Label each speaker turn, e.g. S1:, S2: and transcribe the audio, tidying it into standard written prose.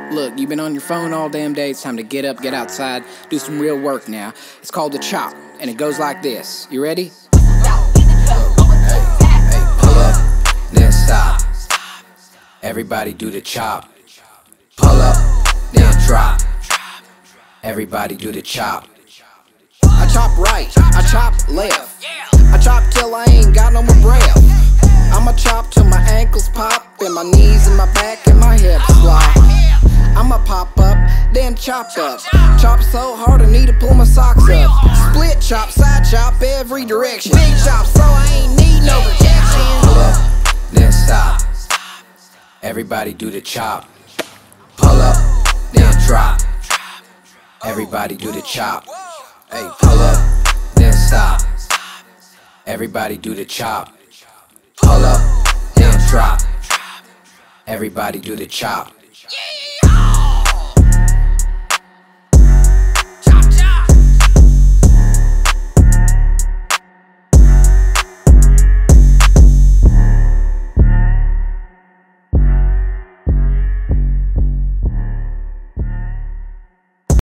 S1: Look, you've been on your phone all damn day. It's time to get up, get outside, do some real work now. It's called the chop, and it goes like this. You ready? Hey, pull up, then stop. Everybody do the chop. Pull up, then drop. Everybody do the chop. I chop right, I chop left. I chop till I ain't got no more breath. I'ma chop till my ankles pop, and my knees and my back and my hips flop. I'ma pop up, then chop up. Chop so hard I need to pull my socks up. Split chop, side chop, every direction. Big chop so I ain't need no protection. Pull up, then stop. Everybody do the chop. Pull up, then drop. Everybody do the chop. Hey, pull up, then stop. Everybody do the chop. Pull up, then drop. Everybody do the chop.